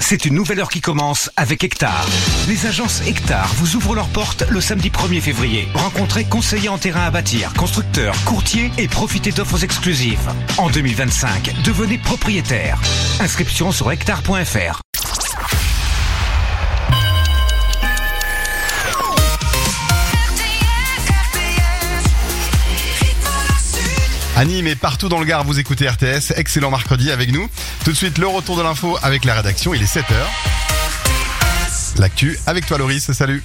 C'est une nouvelle heure qui commence avec Hectare. Les agences Hectare vous ouvrent leurs portes le samedi 1er février. Rencontrez conseillers en terrain à bâtir, constructeurs, courtiers et profitez d'offres exclusives. En 2025, devenez propriétaire. Inscription sur hectare.fr. À Nîmes et partout dans le Gard, vous écoutez RTS. Excellent mercredi avec nous. Tout de suite, le retour de l'info avec la rédaction. Il est 7h. L'actu avec toi, Loris. Salut.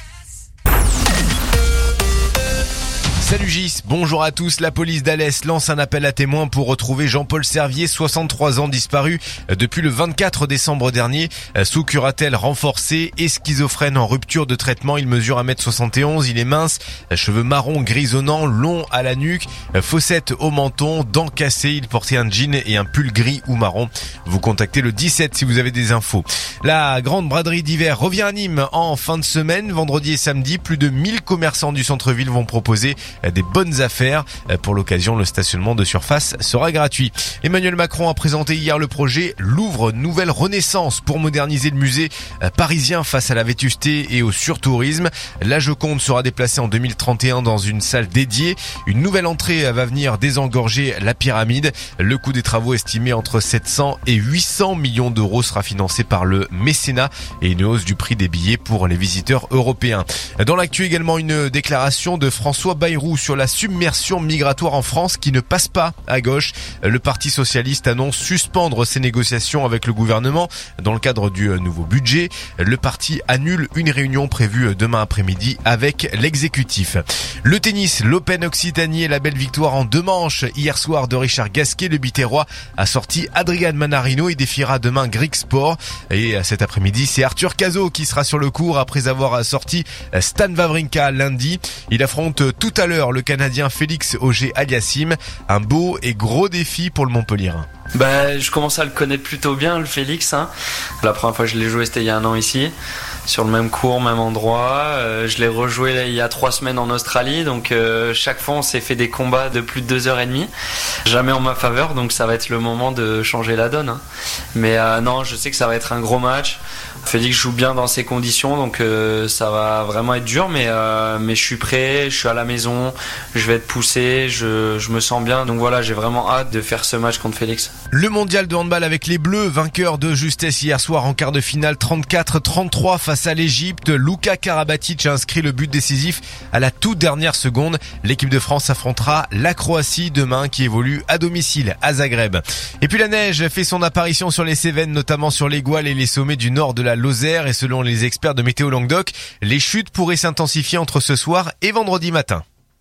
Salut Gis, bonjour à tous. La police d'Alès lance un appel à témoins pour retrouver Jean-Paul Servier, 63 ans, disparu depuis le 24 décembre dernier, sous curatelle renforcée et schizophrène en rupture de traitement. Il mesure 1m71, il est mince, cheveux marron grisonnants, longs à la nuque, fossettes au menton, dents cassées. Il portait un jean et un pull gris ou marron. Vous contactez le 17 si vous avez des infos. La grande braderie d'hiver revient à Nîmes en fin de semaine. Vendredi et samedi, plus de 1000 commerçants du centre-ville vont proposer des bonnes affaires. Pour l'occasion, le stationnement de surface sera gratuit. Emmanuel Macron a présenté hier le projet Louvre Nouvelle Renaissance pour moderniser le musée parisien face à la vétusté et au surtourisme. La Joconde sera déplacée en 2031 dans une salle dédiée. Une nouvelle entrée va venir désengorger la pyramide. Le coût des travaux estimé entre 700 et 800 millions d'euros sera financé par le mécénat et une hausse du prix des billets pour les visiteurs européens. Dans l'actu également, une déclaration de François Bayrou sur la submersion migratoire en France qui ne passe pas à gauche. Le Parti socialiste annonce suspendre ses négociations avec le gouvernement dans le cadre du nouveau budget. Le parti annule une réunion prévue demain après-midi avec l'exécutif. Le tennis, l'Open Occitanie et la belle victoire en 2 manches hier soir de Richard Gasquet. Le Biterrois a sorti Adrian Manarino et défiera demain Greek Sport. Et cet après-midi, c'est Arthur Cazaux qui sera sur le court après avoir sorti Stan Wawrinka lundi. Il affronte tout à l'heure le Canadien Félix Auger-Aliassime. Un beau et gros défi pour le Montpellierin. Je commence à le connaître plutôt bien, le Félix. La première fois que je l'ai joué, c'était il y a 1 an ici, sur le même court, même endroit. Je l'ai rejoué il y a 3 semaines en Australie, donc chaque fois on s'est fait des combats de plus de 2h30. Jamais en ma faveur, donc ça va être le moment de changer la donne. Mais non, je sais que ça va être un gros match. Félix joue bien dans ces conditions, donc ça va vraiment être dur, mais je suis prêt, je suis à la maison, je vais être poussé, je me sens bien, donc voilà, j'ai vraiment hâte de faire ce match contre Félix. Le mondial de handball avec les Bleus, vainqueur de justesse hier soir en quart de finale 34-33 face à l'Égypte. Luka Karabatic a inscrit le but décisif à la toute dernière seconde. L'équipe de France affrontera la Croatie demain qui évolue à domicile à Zagreb. Et puis la neige fait son apparition sur les Cévennes, notamment sur les Gouales et les sommets du nord de la Lozère. Et selon les experts de Météo Languedoc, les chutes pourraient s'intensifier entre ce soir et vendredi matin.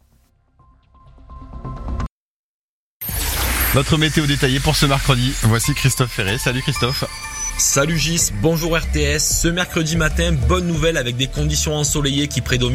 Notre météo détaillée pour ce mercredi. Voici Christophe Ferré. Salut Christophe. Salut Gis, bonjour RTS. Ce mercredi matin, bonne nouvelle avec des conditions ensoleillées qui prédominent